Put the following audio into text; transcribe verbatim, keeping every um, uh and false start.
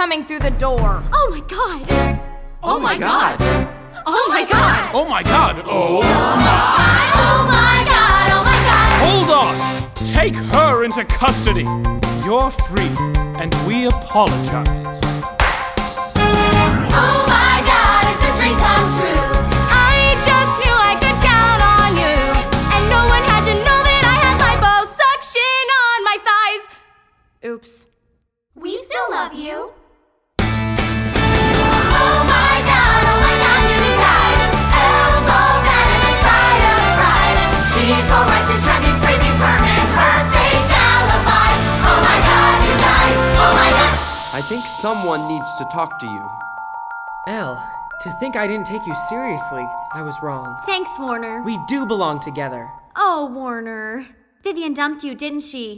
coming through the door. Oh my god! Oh my god! Oh my god! Oh my god! Oh my! Oh my god! Oh my god! Hold on! Take her into custody. You're free, and we apologize. Oh my god, it's a dream come true. I just knew I could count on you. And no one had to know that I had liposuction on my thighs. Oops. We still love you. Oh my god, oh my god, you guys. Elle's all red and a side of pride. She's alright, the trendy's crazy, permanent, perfect alibis. Oh my god, you guys, oh my god. I think someone needs to talk to you. Elle, to think I didn't take you seriously, I was wrong. Thanks, Warner. We do belong together. Oh, Warner. Vivian dumped you, didn't she?